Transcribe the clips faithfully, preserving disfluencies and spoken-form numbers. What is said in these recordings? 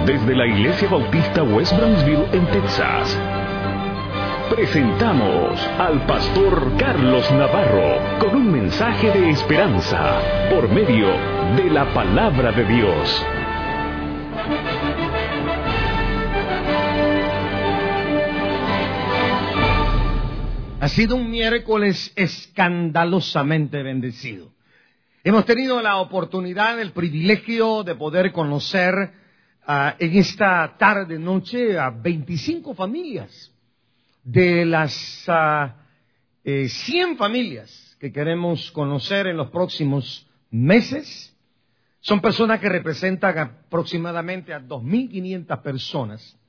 Desde la Iglesia Bautista West Brownsville en Texas, presentamos al pastor Carlos Navarro con un mensaje de esperanza por medio de la palabra de Dios. Ha sido un miércoles escandalosamente bendecido. Hemos tenido la oportunidad, el privilegio de poder conocer uh, en esta tarde, noche, a veinticinco familias de las uh, eh, cien familias que queremos conocer en los próximos meses. Son personas que representan aproximadamente a dos mil quinientas personas.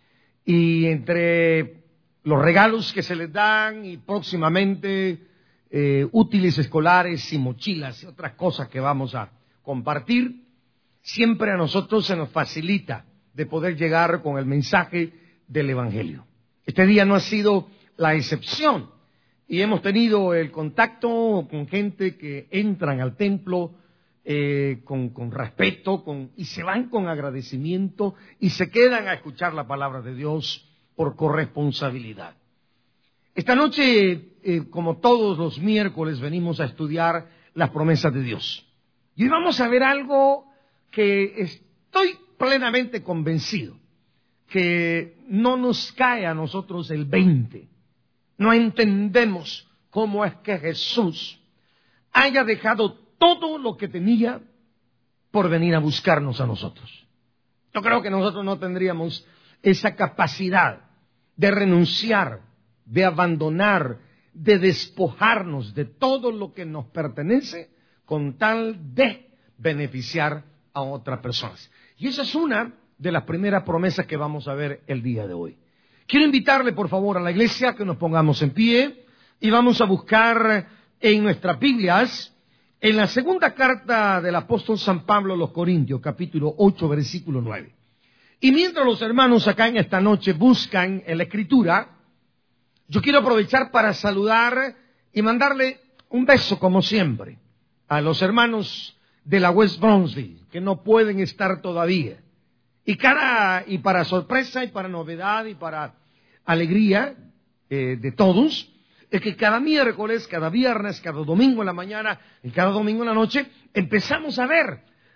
Y entre los regalos que se les dan y próximamente eh, útiles escolares y mochilas y otras cosas que vamos a compartir, siempre a nosotros se nos facilita de poder llegar con el mensaje del Evangelio. Este día no ha sido la excepción y hemos tenido el contacto con gente que entran al templo eh, con, con respeto con, y se van con agradecimiento y se quedan a escuchar la palabra de Dios por corresponsabilidad. Esta noche, eh, como todos los miércoles, venimos a estudiar las promesas de Dios. Y hoy vamos a ver algo que estoy plenamente convencido que no nos cae a nosotros el veinte. No entendemos cómo es que Jesús haya dejado todo lo que tenía por venir a buscarnos a nosotros. Yo creo que nosotros no tendríamos esa capacidad de renunciar, de abandonar, de despojarnos de todo lo que nos pertenece con tal de beneficiar a otras personas. Y esa es una de las primeras promesas que vamos a ver el día de hoy. Quiero invitarle, por favor, a la iglesia que nos pongamos en pie y vamos a buscar en nuestras Biblias, en la segunda carta del apóstol San Pablo a los Corintios, capítulo ocho, versículo nueve. Y mientras los hermanos acá en esta noche buscan en la Escritura, yo quiero aprovechar para saludar y mandarle un beso, como siempre, a los hermanos de la West Brownsville, que no pueden estar todavía. Y, cada, y para sorpresa y para novedad y para alegría eh, de todos, es que cada miércoles, cada viernes, cada domingo en la mañana y cada domingo en la noche, empezamos a ver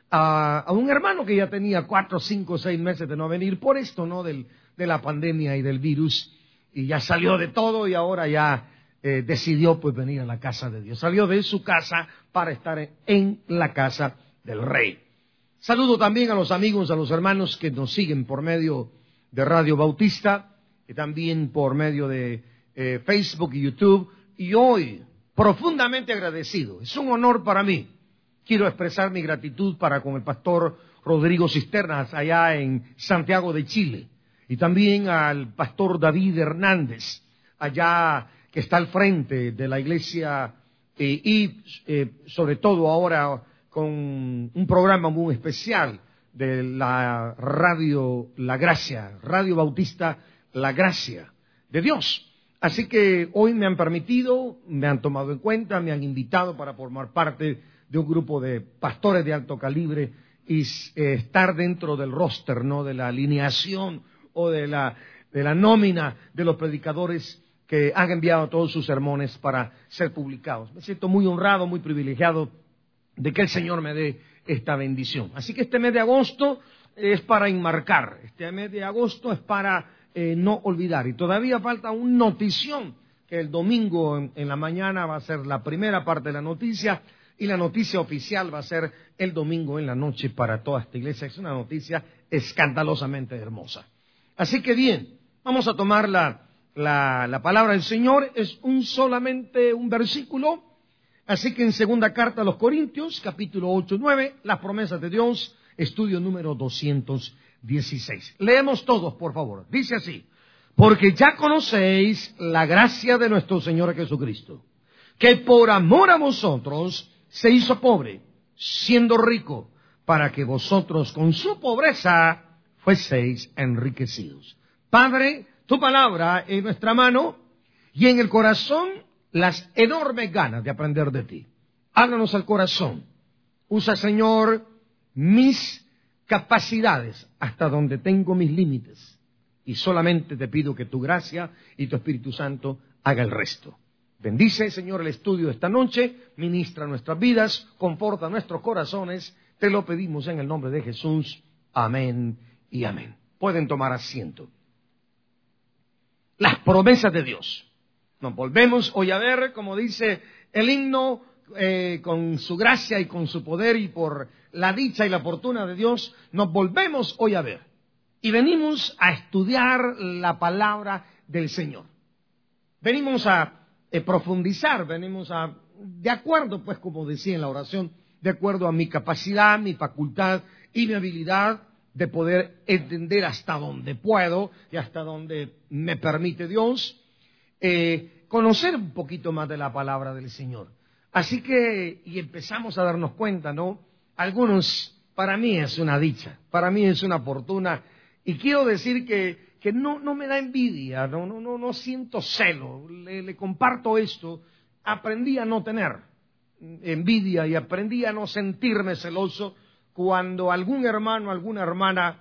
A, a un hermano que ya tenía cuatro, cinco, seis meses de no venir por esto, ¿no? Del, de la pandemia y del virus, y ya salió de todo y ahora ya eh, decidió pues venir a la casa de Dios. Salió de su casa para estar en, en la casa del Rey. Saludo también a los amigos, a los hermanos que nos siguen por medio de Radio Bautista y también por medio de eh, Facebook y YouTube. Y hoy, profundamente agradecido, es un honor para mí. Quiero expresar mi gratitud para con el pastor Rodrigo Cisternas allá en Santiago de Chile y también al pastor David Hernández allá que está al frente de la iglesia eh, y eh, sobre todo ahora con un programa muy especial de la radio La Gracia, Radio Bautista La Gracia de Dios. Así que hoy me han permitido, me han tomado en cuenta, me han invitado para formar parte de un grupo de pastores de alto calibre y eh, estar dentro del roster, ¿no? De la alineación o de la, de la nómina de los predicadores que han enviado todos sus sermones para ser publicados. Me siento muy honrado, muy privilegiado de que el Señor me dé esta bendición. Así que este mes de agosto es para enmarcar, este mes de agosto es para eh, no olvidar. Y todavía falta una notición que el domingo en, en la mañana va a ser la primera parte de la noticia. Y la noticia oficial va a ser el domingo en la noche para toda esta iglesia. Es una noticia escandalosamente hermosa. Así que bien, vamos a tomar la, la, la palabra del Señor. Es un solamente un versículo. Así que en segunda carta a los Corintios, capítulo ocho, nueve, las promesas de Dios, estudio número doscientos dieciséis. Leemos todos, por favor. Dice así: porque ya conocéis la gracia de nuestro Señor Jesucristo, que por amor a vosotros se hizo pobre, siendo rico, para que vosotros con su pobreza fueseis enriquecidos. Padre, tu palabra en nuestra mano y en el corazón las enormes ganas de aprender de ti. Háblanos al corazón. Usa, Señor, mis capacidades hasta donde tengo mis límites. Y solamente te pido que tu gracia y tu Espíritu Santo haga el resto. Bendice, Señor, el estudio de esta noche, ministra nuestras vidas, conforta nuestros corazones. Te lo pedimos en el nombre de Jesús. Amén y amén. Pueden tomar asiento. Las promesas de Dios. Nos volvemos hoy a ver, como dice el himno, eh, con su gracia y con su poder y por la dicha y la fortuna de Dios, nos volvemos hoy a ver. Y venimos a estudiar la palabra del Señor. Venimos a eh, profundizar, venimos a, de acuerdo, pues como decía en la oración, de acuerdo a mi capacidad, mi facultad y mi habilidad de poder entender hasta donde puedo y hasta donde me permite Dios, eh, conocer un poquito más de la palabra del Señor. Así que, y empezamos a darnos cuenta, ¿no? Algunos, para mí es una dicha, para mí es una fortuna, y quiero decir que, que no, no me da envidia, no, no, no, no siento celo, le, le comparto esto, aprendí a no tener envidia y aprendí a no sentirme celoso cuando algún hermano, alguna hermana,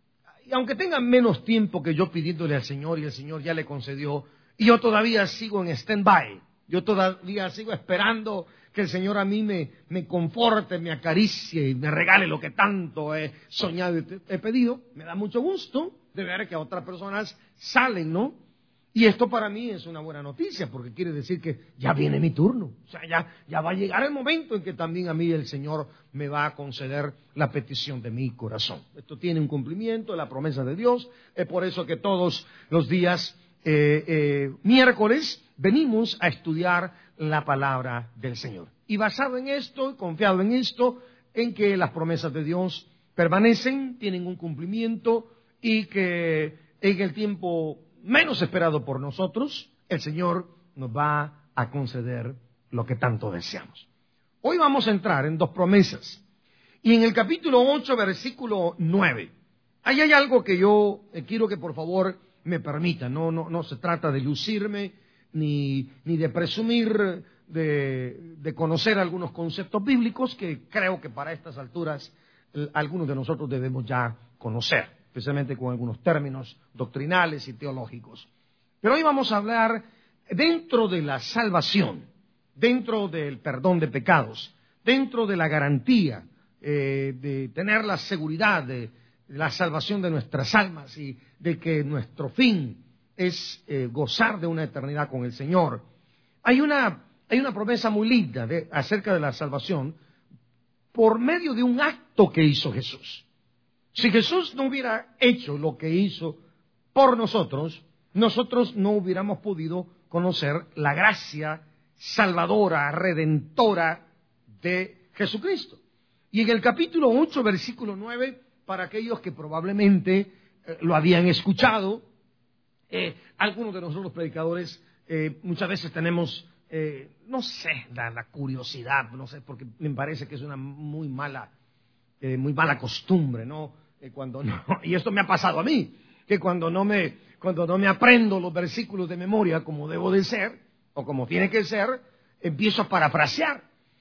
y aunque tengan menos tiempo que yo pidiéndole al Señor y el Señor ya le concedió, y yo todavía sigo en stand-by, yo todavía sigo esperando que el Señor a mí me, me conforte, me acaricie y me regale lo que tanto he soñado y he pedido, me da mucho gusto de ver que otras personas salen, ¿no? Y esto para mí es una buena noticia, porque quiere decir que ya viene mi turno. O sea, ya, ya va a llegar el momento en que también a mí el Señor me va a conceder la petición de mi corazón. Esto tiene un cumplimiento, la promesa de Dios. Es por eso que todos los días, eh, eh, miércoles, venimos a estudiar la palabra del Señor. Y basado en esto, confiado en esto, en que las promesas de Dios permanecen, tienen un cumplimiento y que en el tiempo menos esperado por nosotros, el Señor nos va a conceder lo que tanto deseamos. Hoy vamos a entrar en dos promesas. Y en el capítulo ocho, versículo nueve, ahí hay algo que yo eh, quiero que por favor me permita. No, no, no se trata de lucirme ni, ni de presumir de, de conocer algunos conceptos bíblicos que creo que para estas alturas eh, algunos de nosotros debemos ya conocer, especialmente con algunos términos doctrinales y teológicos. Pero hoy vamos a hablar dentro de la salvación, dentro del perdón de pecados, dentro de la garantía eh, de tener la seguridad de, de la salvación de nuestras almas y de que nuestro fin es eh, gozar de una eternidad con el Señor. Hay una, hay una promesa muy linda de, acerca de la salvación por medio de un acto que hizo Jesús. Si Jesús no hubiera hecho lo que hizo por nosotros, nosotros no hubiéramos podido conocer la gracia salvadora, redentora de Jesucristo. Y en el capítulo ocho, versículo nueve, para aquellos que probablemente eh, lo habían escuchado, eh, algunos de nosotros predicadores eh, muchas veces tenemos, eh, no sé, la, la curiosidad, no sé, porque me parece que es una muy mala, eh, muy mala costumbre, ¿no? Eh, cuando no, y esto me ha pasado a mí, que cuando no me, cuando no me aprendo los versículos de memoria como debo de ser, o como tiene que ser, empiezo a parafrasear.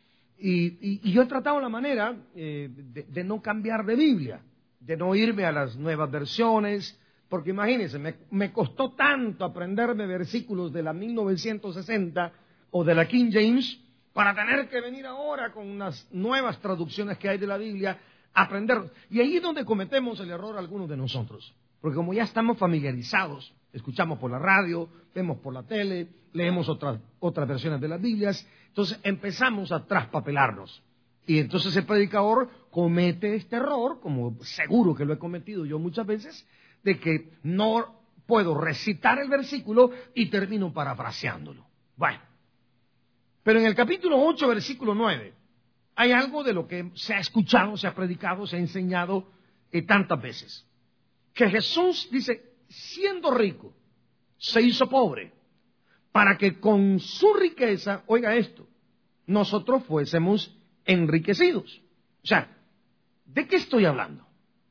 Y, y, y yo he tratado la manera eh, de, de no cambiar de Biblia, de no irme a las nuevas versiones, porque imagínense, me, me costó tanto aprenderme versículos de la mil novecientos sesenta o de la King James, para tener que venir ahora con unas nuevas traducciones que hay de la Biblia, aprender. Y ahí es donde cometemos el error algunos de nosotros. Porque como ya estamos familiarizados, escuchamos por la radio, vemos por la tele, leemos otras, otras versiones de las Biblias, entonces empezamos a traspapelarnos. Y entonces el predicador comete este error, como seguro que lo he cometido yo muchas veces, de que no puedo recitar el versículo y termino parafraseándolo. Bueno, pero en el capítulo ocho, versículo nueve, hay algo de lo que se ha escuchado, se ha predicado, se ha enseñado eh, tantas veces. Que Jesús dice, siendo rico, se hizo pobre, para que con su riqueza, oiga esto, nosotros fuésemos enriquecidos. O sea, ¿de qué estoy hablando?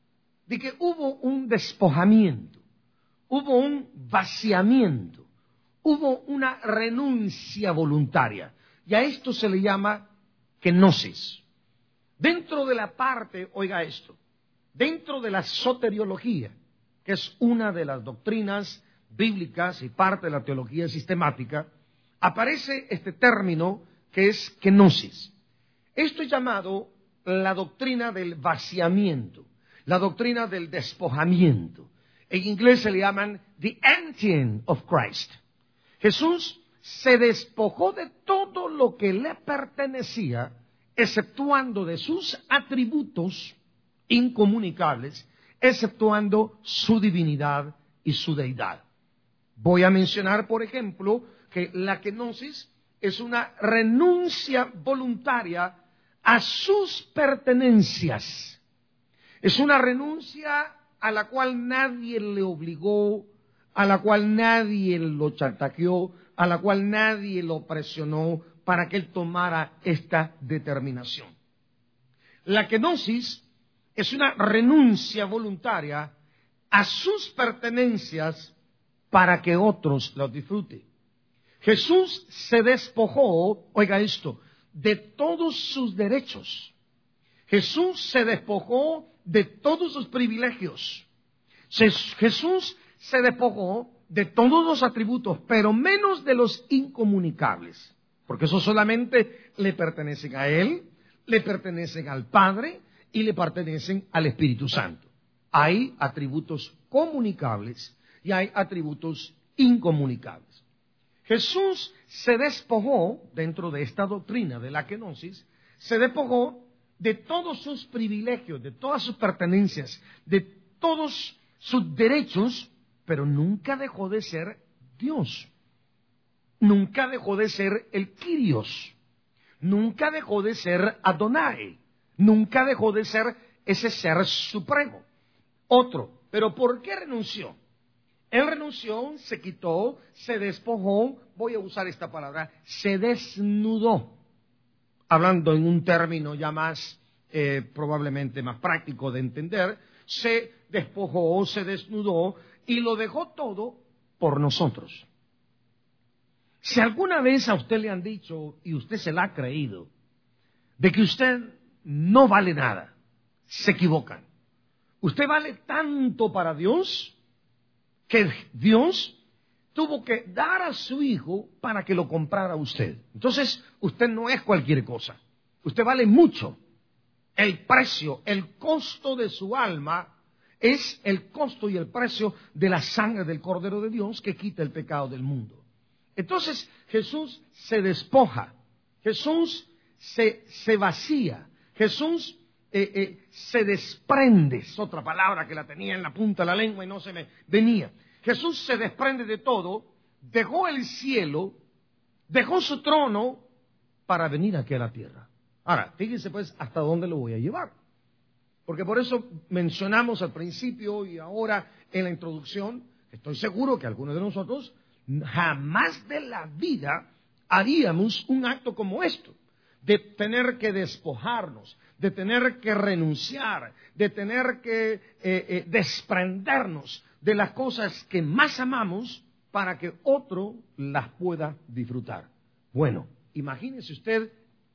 De que hubo un despojamiento, hubo un vaciamiento, hubo una renuncia voluntaria. Y a esto se le llama kenosis. Dentro de la parte, oiga esto, dentro de la soteriología, que es una de las doctrinas bíblicas y parte de la teología sistemática, aparece este término que es kenosis. Esto es llamado la doctrina del vaciamiento, la doctrina del despojamiento. En inglés se le llaman the emptying of Christ. Jesús se despojó de todo lo que le pertenecía, exceptuando de sus atributos incomunicables, exceptuando su divinidad y su deidad. Voy a mencionar, por ejemplo, que la kenosis es una renuncia voluntaria a sus pertenencias. Es una renuncia a la cual nadie le obligó, a la cual nadie lo chantajeó, a la cual nadie lo presionó para que él tomara esta determinación. La kenosis es una renuncia voluntaria a sus pertenencias para que otros los disfruten. Jesús se despojó, oiga esto, de todos sus derechos. Jesús se despojó de todos sus privilegios. Jesús se despojó de todos los atributos, pero menos de los incomunicables, porque esos solamente le pertenecen a Él, le pertenecen al Padre y le pertenecen al Espíritu Santo. Hay atributos comunicables y hay atributos incomunicables. Jesús se despojó, dentro de esta doctrina de la kenosis, se despojó de todos sus privilegios, de todas sus pertenencias, de todos sus derechos, pero nunca dejó de ser Dios. Nunca dejó de ser el Kyrios. Nunca dejó de ser Adonai. Nunca dejó de ser ese ser supremo. Otro, pero ¿por qué renunció? Él renunció, se quitó, se despojó, voy a usar esta palabra, se desnudó. Hablando en un término ya más, eh, probablemente más práctico de entender, se despojó, se desnudó y lo dejó todo por nosotros. Si alguna vez a usted le han dicho, y usted se la ha creído, de que usted no vale nada, se equivocan. Usted vale tanto para Dios que Dios tuvo que dar a su hijo para que lo comprara usted. Entonces, usted no es cualquier cosa. Usted vale mucho. El precio, el costo de su alma es el costo y el precio de la sangre del Cordero de Dios que quita el pecado del mundo. Entonces, Jesús se despoja. Jesús se, se vacía. Jesús eh, eh, se desprende. Es otra palabra que la tenía en la punta de la lengua y no se me venía. Jesús se desprende de todo, dejó el cielo, dejó su trono para venir aquí a la tierra. Ahora, fíjense pues hasta dónde lo voy a llevar. Porque por eso mencionamos al principio y ahora en la introducción, estoy seguro que algunos de nosotros jamás de la vida haríamos un acto como esto, de tener que despojarnos, de tener que renunciar, de tener que eh, eh, desprendernos de las cosas que más amamos para que otro las pueda disfrutar. Bueno, imagínese usted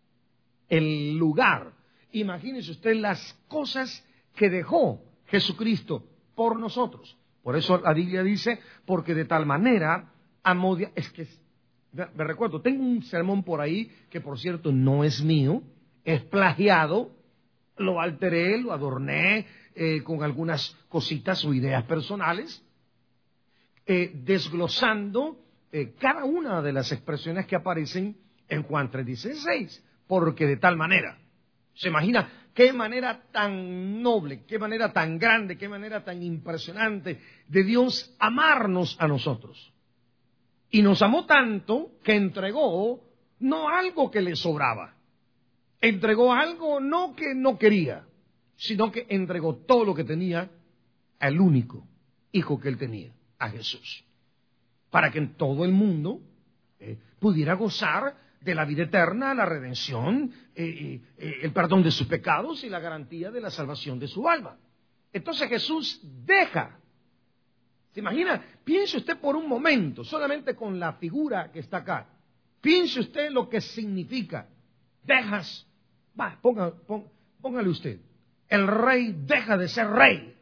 el lugar, imagínese usted las cosas que dejó Jesucristo por nosotros. Por eso la Biblia dice, porque de tal manera amó Dios. Es que, me recuerdo, tengo un sermón por ahí que por cierto no es mío, es plagiado, lo alteré, lo adorné eh, con algunas cositas o ideas personales, eh, desglosando eh, cada una de las expresiones que aparecen en Juan tres dieciséis, porque de tal manera. ¿Se imagina qué manera tan noble, qué manera tan grande, qué manera tan impresionante de Dios amarnos a nosotros? Y nos amó tanto que entregó no algo que le sobraba, entregó algo no que no quería, sino que entregó todo lo que tenía al único hijo que él tenía, a Jesús, para que en todo el mundo eh, pudiera gozar de la vida eterna, la redención, eh, eh, el perdón de sus pecados y la garantía de la salvación de su alma. Entonces Jesús deja. ¿Se imagina? Piense usted por un momento, solamente con la figura que está acá. Piense usted lo que significa. Dejas, va, ponga, ponga, póngale usted. el rey deja de ser rey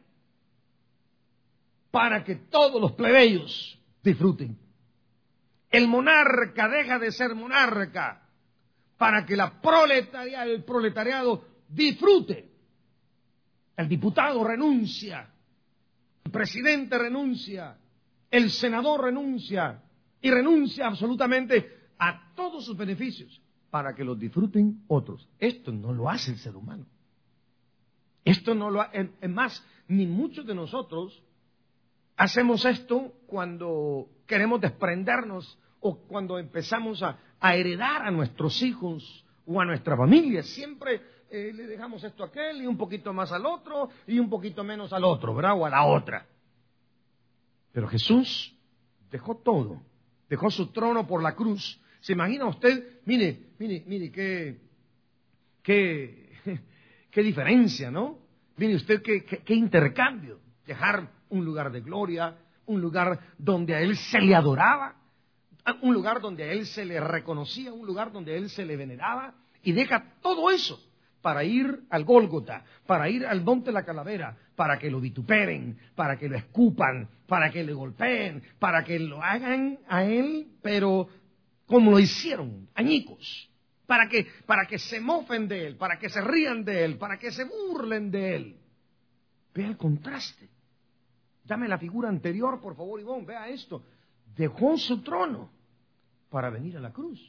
para que todos los plebeyos disfruten. El monarca deja de ser monarca para que la proletaria, el proletariado disfrute. El diputado renuncia, el presidente renuncia, el senador renuncia y renuncia absolutamente a todos sus beneficios para que los disfruten otros. Esto no lo hace el ser humano. Esto no lo hace, es más, ni muchos de nosotros hacemos esto cuando queremos desprendernos o cuando empezamos a, a heredar a nuestros hijos o a nuestra familia. Siempre eh, le dejamos esto a aquel y un poquito más al otro y un poquito menos al otro, ¿verdad? O a la otra. Pero Jesús dejó todo, dejó su trono por la cruz. ¿Se imagina usted? Mire, mire, mire, qué, qué, qué diferencia, ¿no? Mire usted qué, qué, qué intercambio. Dejar un lugar de gloria, un lugar donde a Él se le adoraba, un lugar donde a Él se le reconocía, un lugar donde a Él se le veneraba, y deja todo eso para ir al Gólgota, para ir al monte de la calavera, para que lo vituperen, para que lo escupan, para que le golpeen, para que lo hagan a Él, pero como lo hicieron, añicos, para que, para que se mofen de Él, para que se rían de Él, para que se burlen de Él. Vea el contraste. Dame la figura anterior, por favor, Ivonne, vea esto. Dejó su trono para venir a la cruz.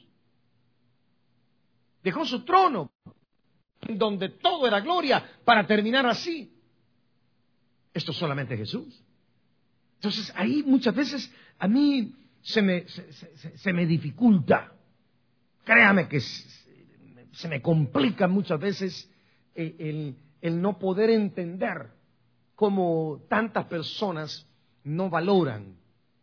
Dejó su trono, donde todo era gloria, para terminar así. Esto es solamente Jesús. Entonces, ahí muchas veces a mí se me, se, se, se me dificulta. Créame que se, se me complica muchas veces el, el, el no poder entender cómo tantas personas no valoran,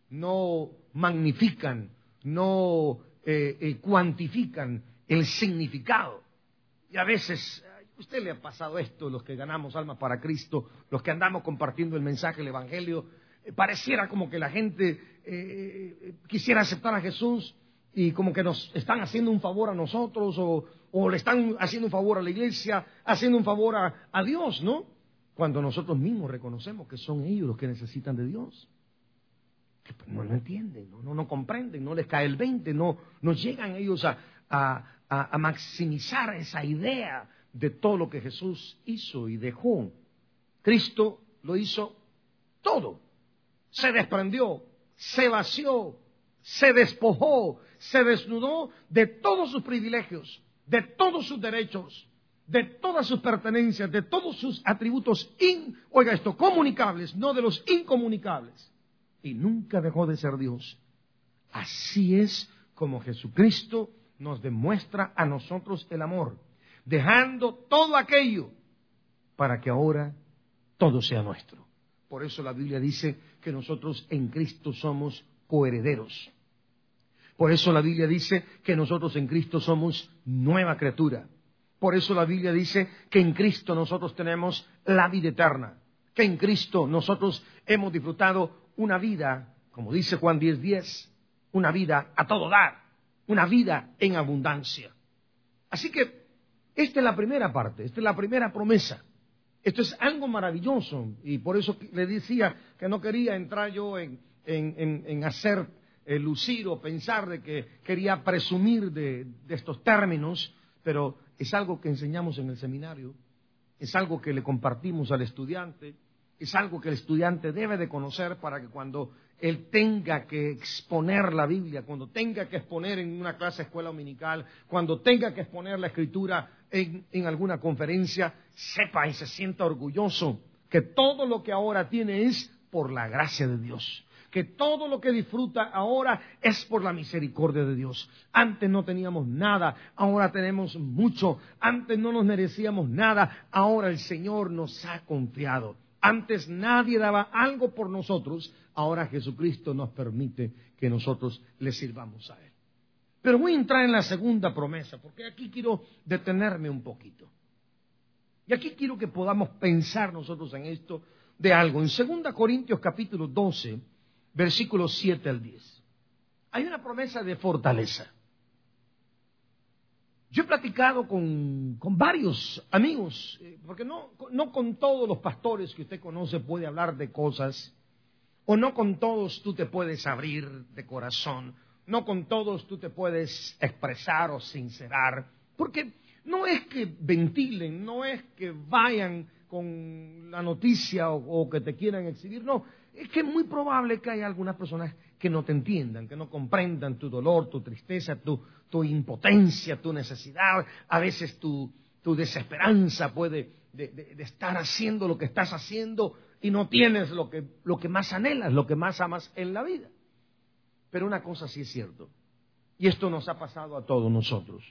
no magnifican, no eh, eh, cuantifican el significado. Y a veces, a usted le ha pasado esto, los que ganamos almas para Cristo, los que andamos compartiendo el mensaje del Evangelio, eh, pareciera como que la gente eh, quisiera aceptar a Jesús y como que nos están haciendo un favor a nosotros o, o le están haciendo un favor a la iglesia, haciendo un favor a, a Dios, ¿no? Cuando nosotros mismos reconocemos que son ellos los que necesitan de Dios. Que no lo entienden, no, no, no comprenden, no les cae el veinte, no, no llegan ellos a, a, a, a maximizar esa idea de todo lo que Jesús hizo y dejó. Cristo lo hizo todo. Se desprendió, se vació, se despojó, se desnudó de todos sus privilegios, de todos sus derechos, de todas sus pertenencias, de todos sus atributos, in, oiga esto, comunicables, no de los incomunicables. Y nunca dejó de ser Dios. Así es como Jesucristo nos demuestra a nosotros el amor, dejando todo aquello para que ahora todo sea nuestro. Por eso la Biblia dice que nosotros en Cristo somos coherederos. Por eso la Biblia dice que nosotros en Cristo somos nueva criatura. Por eso la Biblia dice que en Cristo nosotros tenemos la vida eterna, que en Cristo nosotros hemos disfrutado una vida, como dice Juan diez diez, una vida a todo dar, una vida en abundancia. Así que esta es la primera parte, esta es la primera promesa. Esto es algo maravilloso y por eso le decía que no quería entrar yo en, en, en, en hacer eh, lucir o pensar de que quería presumir de, de estos términos, pero es algo que enseñamos en el seminario, es algo que le compartimos al estudiante, es algo que el estudiante debe de conocer para que cuando él tenga que exponer la Biblia, cuando tenga que exponer en una clase de escuela dominical, cuando tenga que exponer la Escritura en, en alguna conferencia, sepa y se sienta orgulloso que todo lo que ahora tiene es por la gracia de Dios. Que todo lo que disfruta ahora es por la misericordia de Dios. Antes no teníamos nada, ahora tenemos mucho. Antes no nos merecíamos nada, ahora el Señor nos ha confiado. Antes nadie daba algo por nosotros, ahora Jesucristo nos permite que nosotros le sirvamos a Él. Pero voy a entrar en la segunda promesa, porque aquí quiero detenerme un poquito. Y aquí quiero que podamos pensar nosotros en esto de algo. En segunda Corintios capítulo doce, versículos siete al diez. Hay una promesa de fortaleza. Yo he platicado con, con varios amigos, eh, porque no, no con todos los pastores que usted conoce puede hablar de cosas, o no con todos tú te puedes abrir de corazón, no con todos tú te puedes expresar o sincerar, porque no es que ventilen, no es que vayan con la noticia o, o que te quieran exhibir, no, es que es muy probable que haya algunas personas que no te entiendan, que no comprendan tu dolor, tu tristeza, tu, tu impotencia, tu necesidad, a veces tu, tu desesperanza puede de, de, de estar haciendo lo que estás haciendo y no tienes lo que, lo que más anhelas, lo que más amas en la vida. Pero una cosa sí es cierto, y esto nos ha pasado a todos nosotros,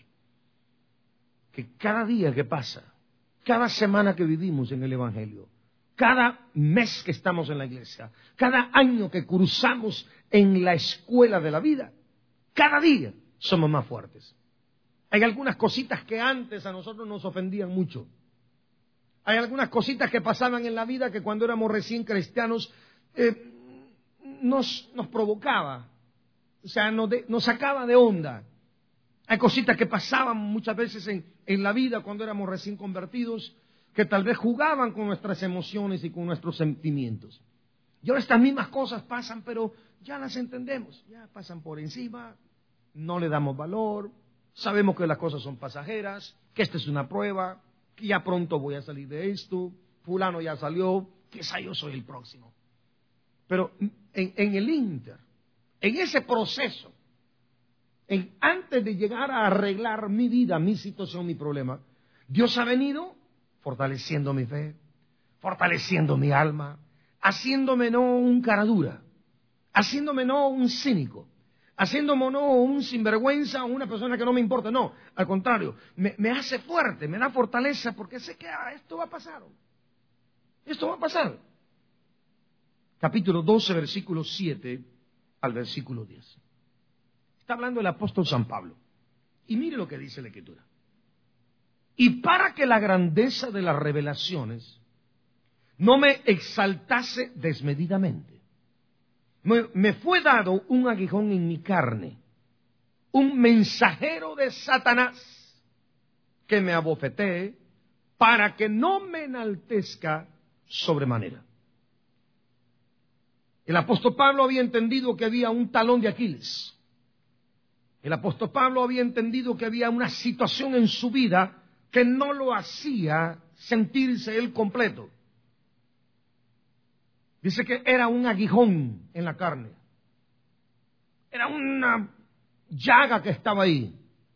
que cada día que pasa, cada semana que vivimos en el Evangelio, cada mes que estamos en la iglesia, cada año que cruzamos en la escuela de la vida, cada día somos más fuertes. Hay algunas cositas que antes a nosotros nos ofendían mucho. Hay algunas cositas que pasaban en la vida que cuando éramos recién cristianos eh, nos, nos provocaba, o sea, nos, de, nos sacaba de onda. Hay cositas que pasaban muchas veces en, en la vida cuando éramos recién convertidos, que tal vez jugaban con nuestras emociones y con nuestros sentimientos. Y ahora estas mismas cosas pasan, pero ya las entendemos, ya pasan por encima, no le damos valor, sabemos que las cosas son pasajeras, que esta es una prueba, que ya pronto voy a salir de esto, fulano ya salió, quizá yo soy el próximo. Pero en, en el inter, en ese proceso, en, antes de llegar a arreglar mi vida, mi situación, mi problema, Dios ha venido fortaleciendo mi fe, fortaleciendo mi alma, haciéndome no un cara dura, haciéndome no un cínico, haciéndome no un sinvergüenza o una persona que no me importa, no, al contrario, me, me hace fuerte, me da fortaleza porque sé que ah, esto va a pasar, esto va a pasar. Capítulo doce, versículo siete al versículo diez. Está hablando el apóstol San Pablo. Y mire lo que dice la Escritura. Y para que la grandeza de las revelaciones no me exaltase desmedidamente, me, me fue dado un aguijón en mi carne, un mensajero de Satanás que me abofetee para que no me enaltezca sobremanera. El apóstol Pablo había entendido que había un talón de Aquiles. El apóstol Pablo había entendido que había una situación en su vida que no lo hacía sentirse él completo. Dice que era un aguijón en la carne. Era una llaga que estaba ahí.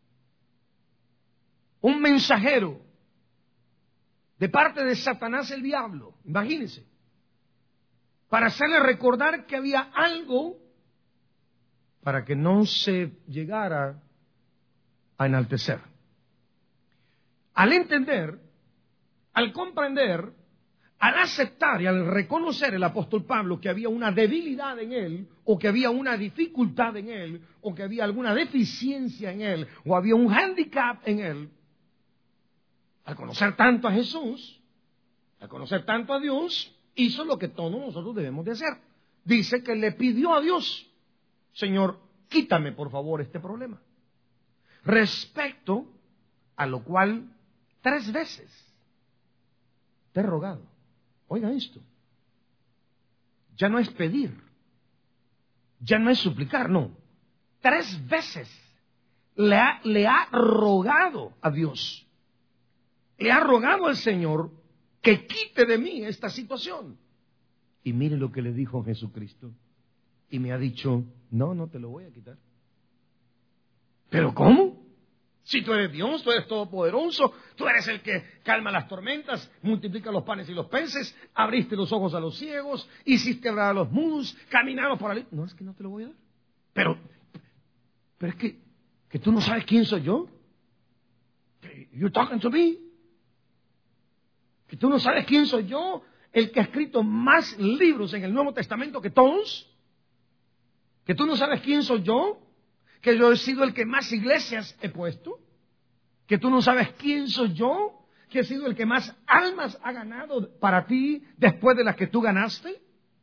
Un mensajero de parte de Satanás el diablo, imagínense, para hacerle recordar que había algo para que no se llegara a enaltecer. Al entender, al comprender, al aceptar y al reconocer el apóstol Pablo que había una debilidad en él, o que había una dificultad en él, o que había alguna deficiencia en él, o había un hándicap en él, al conocer tanto a Jesús, al conocer tanto a Dios, hizo lo que todos nosotros debemos de hacer. Dice que le pidió a Dios: Señor, quítame por favor este problema. Respecto a lo cual tres veces te he rogado. Oiga esto. Ya no es pedir, ya no es suplicar, no. Tres veces le ha, le ha rogado a Dios, le ha rogado al Señor que quite de mí esta situación. Y mire lo que le dijo Jesucristo. Y me ha dicho: no, no te lo voy a quitar. ¿Pero cómo? Si tú eres Dios, tú eres todopoderoso, tú eres el que calma las tormentas, multiplica los panes y los peces, abriste los ojos a los ciegos, hiciste hablar a los mudos, caminar a los paralíticos. No, es que no te lo voy a dar. Pero, pero es que, que tú no sabes quién soy yo. You're talking to me. Que tú no sabes quién soy yo, el que ha escrito más libros en el Nuevo Testamento que todos. Que tú no sabes quién soy yo, que yo he sido el que más iglesias he puesto, que tú no sabes quién soy yo, que he sido el que más almas ha ganado para ti después de las que tú ganaste.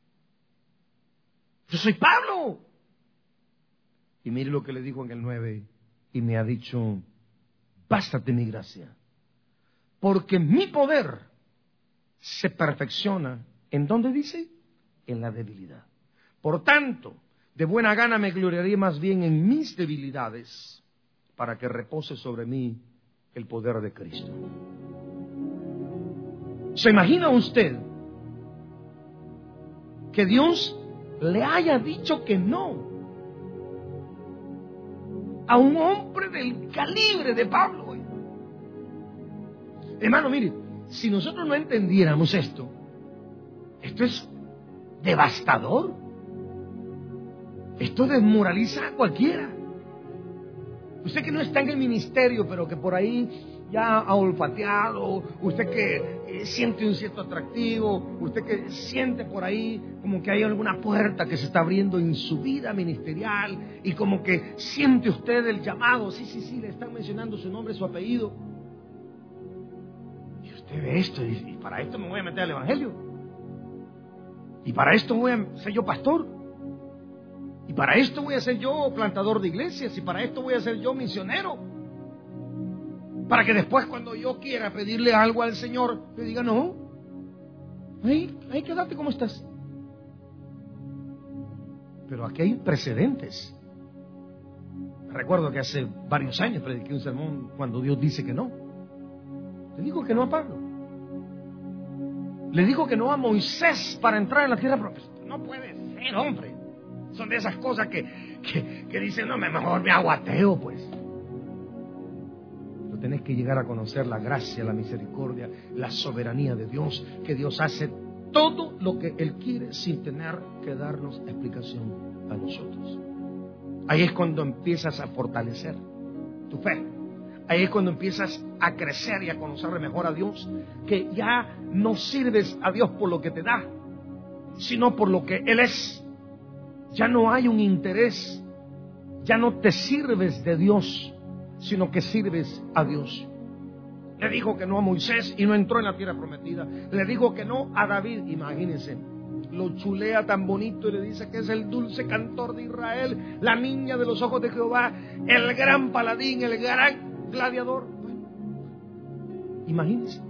Yo soy Pablo. Y mire lo que le dijo en el nueve, y me ha dicho: bástate mi gracia, porque mi poder se perfecciona, ¿en dónde dice? En la debilidad. Por tanto, de buena gana me gloriaré más bien en mis debilidades, para que repose sobre mí el poder de Cristo. ¿Se imagina usted que Dios le haya dicho que no a un hombre del calibre de Pablo? Hermano, mire, si nosotros no entendiéramos esto, esto es devastador. Esto desmoraliza a cualquiera. Usted que no está en el ministerio, pero que por ahí ya ha olfateado, usted que eh, siente un cierto atractivo, usted que siente por ahí como que hay alguna puerta que se está abriendo en su vida ministerial y como que siente usted el llamado, sí, sí, sí, le están mencionando su nombre, su apellido. Y usted ve esto y, y para esto me voy a meter al evangelio. Y para esto voy a ser yo pastor. Y para esto voy a ser yo plantador de iglesias. Y para esto voy a ser yo misionero. Para que después cuando yo quiera pedirle algo al Señor, le diga, no, ahí, ahí quédate como estás. Pero aquí hay precedentes. Recuerdo que hace varios años prediqué un sermón cuando Dios dice que no. Le dijo que no a Pablo. Le dijo que no a Moisés para entrar en la tierra prometida. No puede ser, hombre. Son de esas cosas que, que, que dicen, no, mejor me aguateo, pues. Pero tenés que llegar a conocer la gracia, la misericordia, la soberanía de Dios, que Dios hace todo lo que Él quiere sin tener que darnos explicación a nosotros. Ahí es cuando empiezas a fortalecer tu fe. Ahí es cuando empiezas a crecer y a conocerle mejor a Dios, que ya no sirves a Dios por lo que te da, sino por lo que Él es. Ya no hay un interés, ya no te sirves de Dios, sino que sirves a Dios. Le dijo que no a Moisés y no entró en la tierra prometida. Le dijo que no a David, imagínense. Lo chulea tan bonito y le dice que es el dulce cantor de Israel, la niña de los ojos de Jehová, el gran paladín, el gran gladiador. Bueno, imagínense.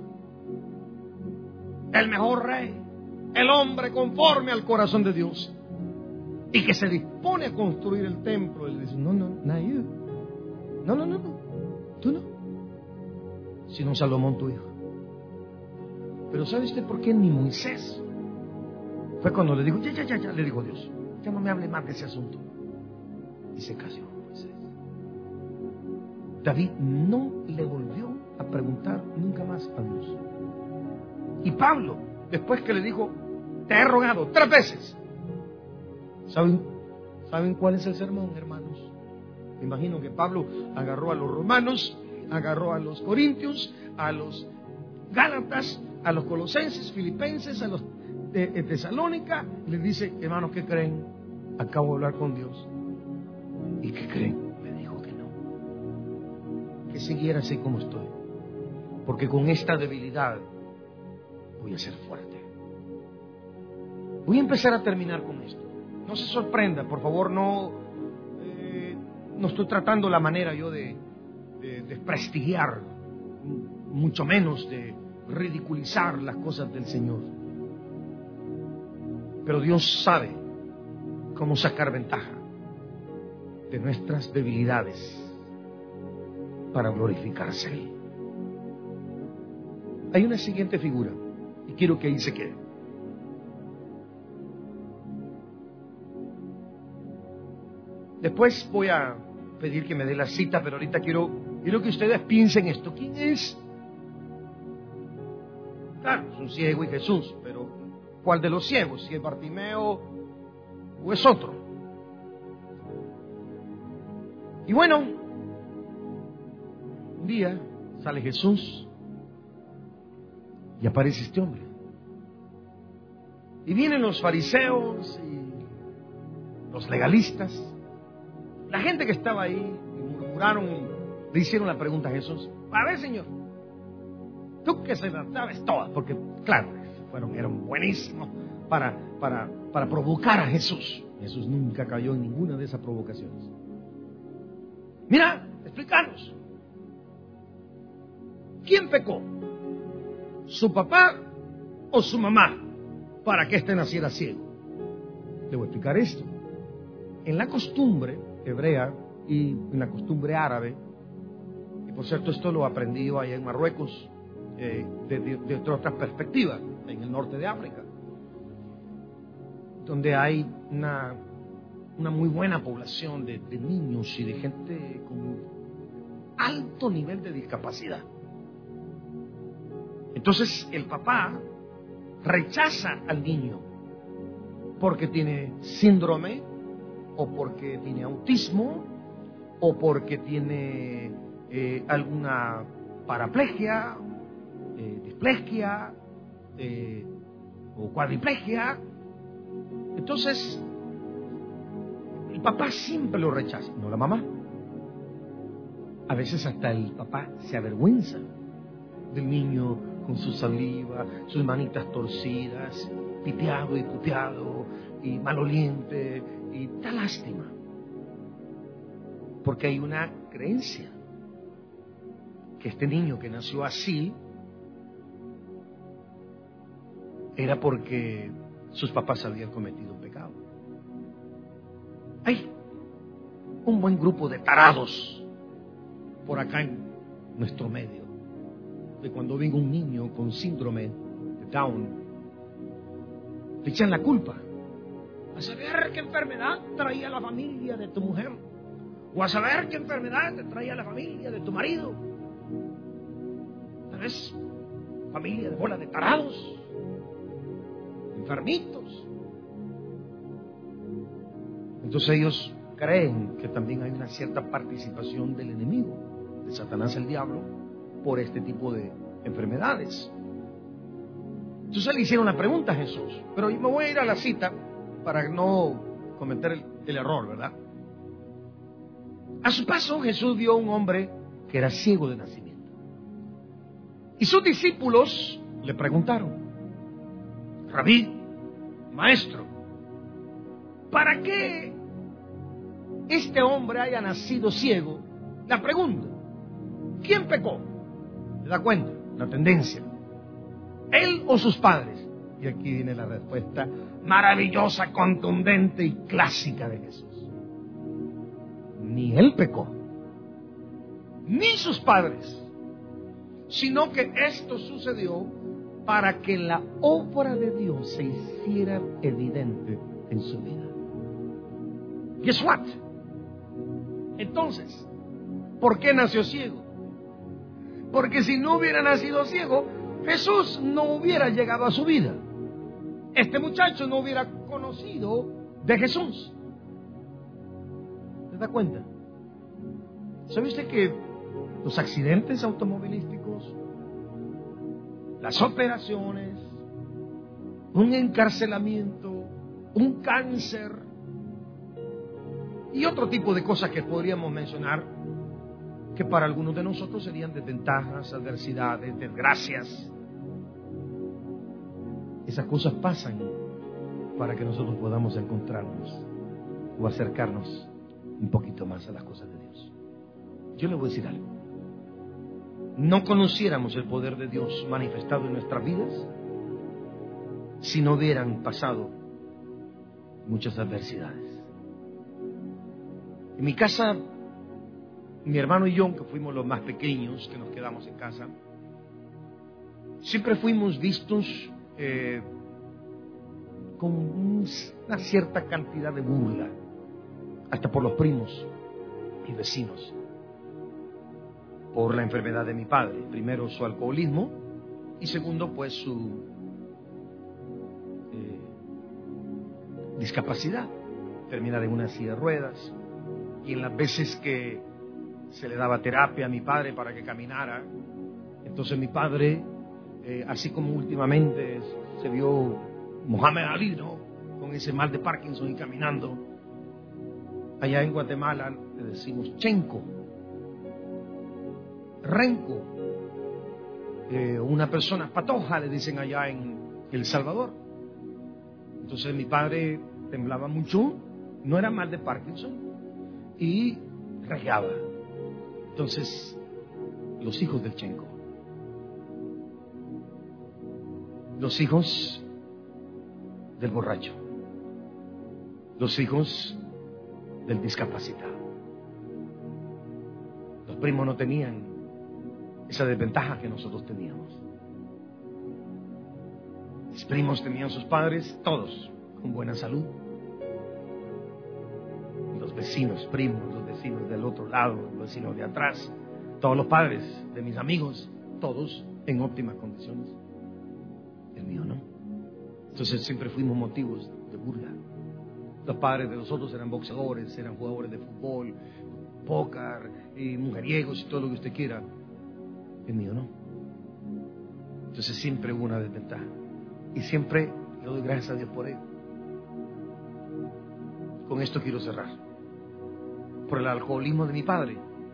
El mejor rey, el hombre conforme al corazón de Dios. Y que se dispone a construir el templo. Él dice, no, no, not you. No, no, no, no. Tú no. Sino Salomón tu hijo. Pero ¿sabe usted por qué ni Moisés? Fue cuando le dijo, ya, ya, ya, ya, le dijo Dios, ya no me hable más de ese asunto. Y se casó con Moisés. David no le volvió a preguntar nunca más a Dios. Y Pablo, después que le dijo, te he rogado tres veces. ¿Saben, ¿Saben cuál es el sermón, hermanos? Me imagino que Pablo agarró a los romanos, agarró a los corintios, a los gálatas, a los colosenses, filipenses, a los de, de Tesalónica, y les dice, hermanos, ¿qué creen? Acabo de hablar con Dios. ¿Y qué creen? Me dijo que no. Que siguiera así como estoy. Porque con esta debilidad voy a ser fuerte. Voy a empezar a terminar con esto. No se sorprenda, por favor, no, eh, no estoy tratando la manera yo de, de desprestigiar, mucho menos de ridiculizar las cosas del Señor. Pero Dios sabe cómo sacar ventaja de nuestras debilidades para glorificarse a Él. Hay una siguiente figura y quiero que ahí se quede. Después voy a pedir que me dé la cita, pero ahorita quiero, quiero que ustedes piensen esto. ¿Quién es? Claro, es un ciego y Jesús, pero ¿cuál de los ciegos? ¿Si es Bartimeo o es otro? Y bueno, un día sale Jesús y aparece este hombre. Y vienen los fariseos y los legalistas. La gente que estaba ahí murmuraron y le hicieron la pregunta a Jesús. A ver, Señor, tú que se las sabes todas, porque claro, fueron, eran buenísimos para, para, para provocar a Jesús. Jesús nunca cayó en ninguna de esas provocaciones. Mira, explícanos. ¿quién pecó? ¿Su papá o su mamá para que éste naciera ciego? Le voy a explicar esto. En la costumbre hebrea y en la costumbre árabe, y por cierto esto lo aprendí yo allá en Marruecos, eh, de, de, de otras perspectivas, en el norte de África, donde hay una, una muy buena población de, de niños y de gente con alto nivel de discapacidad. Entonces el papá rechaza al niño porque tiene síndrome, o porque tiene autismo, o porque tiene eh, alguna paraplegia, eh, displegia, eh, o cuadriplegia. Entonces el papá siempre lo rechaza, no la mamá. A veces hasta el papá se avergüenza del niño con su saliva, sus manitas torcidas, piteado y puteado y maloliente, y da lástima. Porque hay una creencia que este niño que nació así era porque sus papás habían cometido un pecado. Hay un buen grupo de tarados por acá en nuestro medio, de cuando venga un niño con síndrome de Down, le echan la culpa. A saber qué enfermedad traía la familia de tu mujer, o a saber qué enfermedad te traía la familia de tu marido. ¿Sabes? Familia de bola de tarados, enfermitos. Entonces ellos creen que también hay una cierta participación del enemigo, de Satanás el diablo, por este tipo de enfermedades. Entonces le hicieron una pregunta a Jesús, pero me voy a ir a la cita para no cometer el, el error, ¿verdad? A su paso Jesús vio a un hombre que era ciego de nacimiento, y sus discípulos le preguntaron: Rabí, maestro, ¿para qué este hombre haya nacido ciego? La pregunta: ¿quién pecó? ¿Se da cuenta? La tendencia. ¿Él o sus padres? Y aquí viene la respuesta maravillosa, contundente y clásica de Jesús. Ni él pecó, ni sus padres, sino que esto sucedió para que la obra de Dios se hiciera evidente en su vida. Guess what? Entonces, ¿por qué nació ciego? Porque si no hubiera nacido ciego, Jesús no hubiera llegado a su vida. Este muchacho no hubiera conocido de Jesús. ¿Se da cuenta? ¿Sabe usted que los accidentes automovilísticos, las operaciones, un encarcelamiento, un cáncer y otro tipo de cosas que podríamos mencionar, que para algunos de nosotros serían desventajas, adversidades, desgracias, esas cosas pasan para que nosotros podamos encontrarnos o acercarnos un poquito más a las cosas de Dios? Yo le voy a decir algo: no conociéramos el poder de Dios manifestado en nuestras vidas si no hubieran pasado muchas adversidades. En mi casa, mi hermano y yo, que fuimos los más pequeños que nos quedamos en casa, siempre fuimos vistos eh, con una cierta cantidad de burla, hasta por los primos y vecinos, por la enfermedad de mi padre. Primero, su alcoholismo, y segundo, pues su eh, discapacidad. Terminar en una silla de ruedas, y en las veces que se le daba terapia a mi padre para que caminara, entonces mi padre, eh, así como últimamente se vio Mohamed Ali, ¿no?, con ese mal de Parkinson y caminando, allá en Guatemala le decimos chenco, renco, eh, una persona patoja le dicen allá en El Salvador. Entonces mi padre temblaba mucho, no era mal de Parkinson, y regaba. Entonces los hijos del chenco Los hijos del borracho. Los hijos del discapacitado. Los primos no tenían esa desventaja que nosotros teníamos. Mis primos tenían sus padres, todos con buena salud. Los vecinos, primos, los vecinos del otro lado, los vecinos de atrás, todos los padres de mis amigos, todos en óptimas condiciones. El mío no. Entonces siempre fuimos motivos de burla. Los padres de nosotros eran boxeadores, eran jugadores de fútbol, póker, y mujeriegos y todo lo que usted quiera. El mío no. Entonces siempre hubo una desventaja. Y siempre le doy gracias a Dios por ello. Con esto quiero cerrar. Por el alcoholismo de mi padre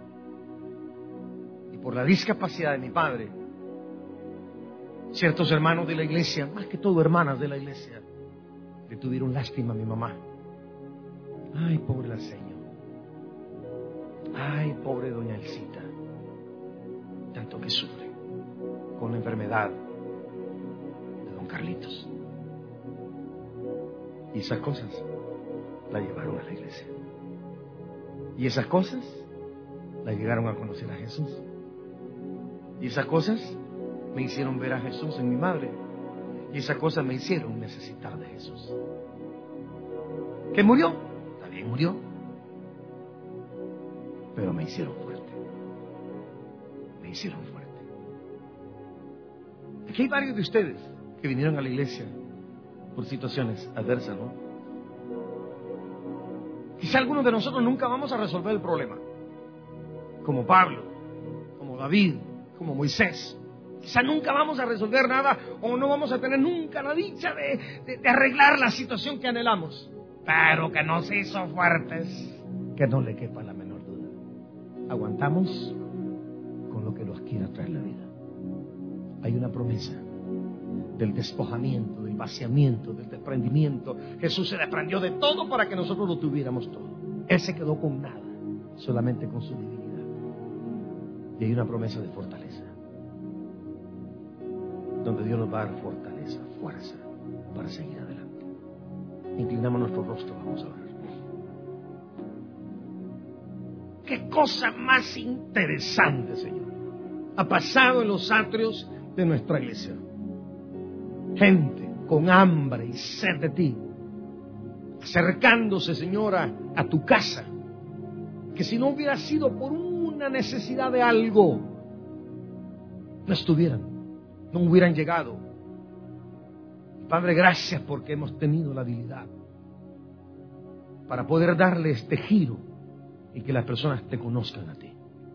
y por la discapacidad de mi padre, ciertos hermanos de la iglesia, más que todo hermanas de la iglesia, le tuvieron lástima a mi mamá. Ay, pobre la señora. Ay, pobre doña Elcita. Tanto que sufre con la enfermedad de don Carlitos. Y esas cosas la llevaron a la iglesia. Y esas cosas la llegaron a conocer a Jesús. Y esas cosas me hicieron ver a Jesús en mi madre. Y esas cosas me hicieron necesitar de Jesús. ¿Que murió? También murió. Pero me hicieron fuerte. Me hicieron fuerte. Aquí hay varios de ustedes que vinieron a la iglesia por situaciones adversas, ¿no? Quizá algunos de nosotros nunca vamos a resolver el problema. Como Pablo, como David, como Moisés. Quizá nunca vamos a resolver nada o no vamos a tener nunca la dicha de, de, de arreglar la situación que anhelamos. Pero que nos hizo fuertes, que no le quepa la menor duda. Aguantamos con lo que nos quiera traer la vida. Hay una promesa del despojamiento, del vaciamiento, del desprendimiento. Jesús se desprendió de todo para que nosotros lo tuviéramos todo. Él se quedó con nada, solamente con su divinidad. Y hay una promesa de fortaleza, donde Dios nos va a dar fortaleza, fuerza para seguir adelante. Inclinamos nuestro rostro, vamos a orar. Qué cosa más interesante, Señor, ha pasado en los atrios de nuestra iglesia. Gente con hambre y sed de ti, acercándose, Señora, a tu casa, que si no hubiera sido por una necesidad de algo, no estuvieran, no hubieran llegado. Padre, gracias porque hemos tenido la habilidad para poder darle este giro y que las personas te conozcan a ti.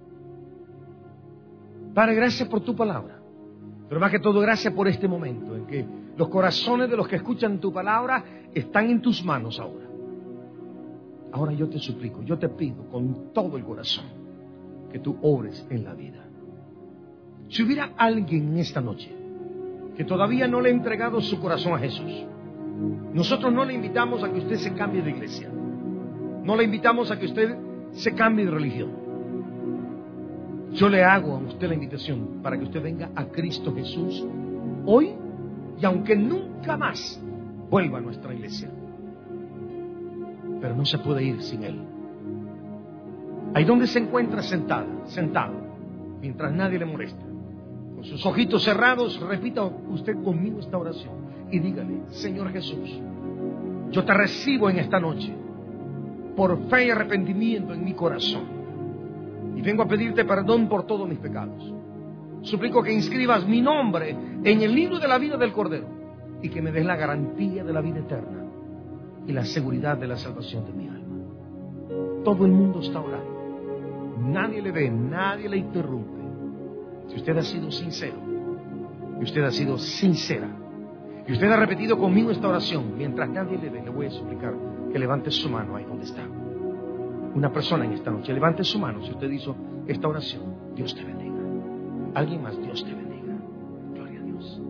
Padre, gracias por tu palabra. Pero más que todo, gracias por este momento en que los corazones de los que escuchan tu palabra están en tus manos ahora. Ahora yo te suplico, yo te pido con todo el corazón que tú obres en la vida. Si hubiera alguien en esta noche que todavía no le ha entregado su corazón a Jesús, nosotros no le invitamos a que usted se cambie de iglesia. No le invitamos a que usted se cambie de religión. Yo le hago a usted la invitación para que usted venga a Cristo Jesús hoy y aunque nunca más vuelva a nuestra iglesia. Pero no se puede ir sin Él. Ahí donde se encuentra sentado, sentado, mientras nadie le molesta, con sus ojitos cerrados, repita usted conmigo esta oración y dígale: Señor Jesús, yo te recibo en esta noche por fe y arrepentimiento en mi corazón. Y vengo a pedirte perdón por todos mis pecados. Suplico que inscribas mi nombre en el libro de la vida del Cordero y que me des la garantía de la vida eterna y la seguridad de la salvación de mi alma. Todo el mundo está orando. Nadie le ve, nadie le interrumpe. Si usted ha sido sincero, y usted ha sido sincera, y usted ha repetido conmigo esta oración, mientras nadie le ve, le voy a suplicar que levante su mano ahí donde está. Una persona en esta noche, levante su mano si usted hizo esta oración. Dios te bendiga. Alguien más, Dios te bendiga. Gloria a Dios.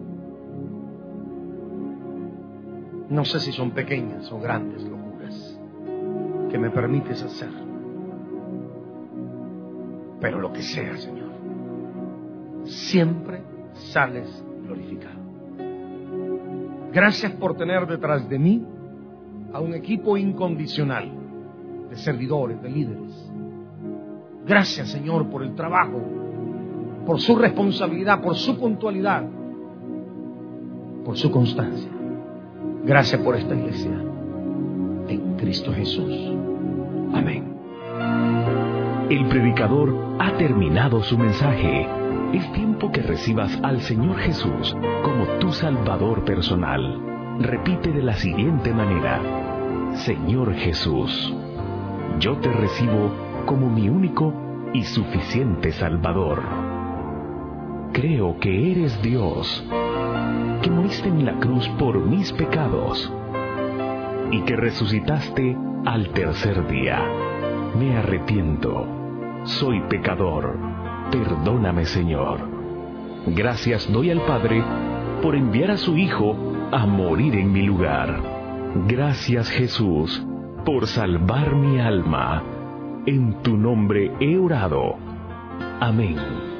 No sé si son pequeñas o grandes locuras que me permites hacer, pero lo que sea, Señor, siempre sales glorificado. Gracias por tener detrás de mí a un equipo incondicional de servidores, de líderes. Gracias, Señor, por el trabajo, por su responsabilidad, por su puntualidad, por su constancia. Gracias por esta iglesia. En Cristo Jesús. Amén. El predicador ha terminado su mensaje. Es tiempo que recibas al Señor Jesús como tu Salvador personal. Repite de la siguiente manera: Señor Jesús, yo te recibo como mi único y suficiente Salvador. Creo que eres Dios, que moriste en la cruz por mis pecados y que resucitaste al tercer día. Me arrepiento, soy pecador, perdóname, Señor. Gracias doy al Padre por enviar a su Hijo a morir en mi lugar. Gracias, Jesús, por salvar mi alma. En tu nombre he orado. Amén.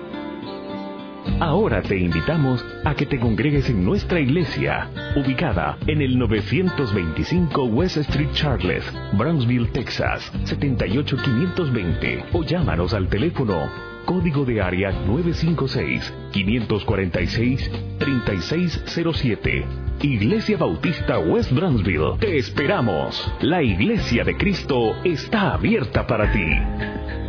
Ahora te invitamos a que te congregues en nuestra iglesia, ubicada en el novecientos veinticinco West Street Charles, Brownsville, Texas, setenta y ocho quinientos veinte, o llámanos al teléfono código de área nueve cinco seis, cinco cuatro seis, tres seis cero siete. Iglesia Bautista West Brownsville. Te esperamos. La Iglesia de Cristo está abierta para ti.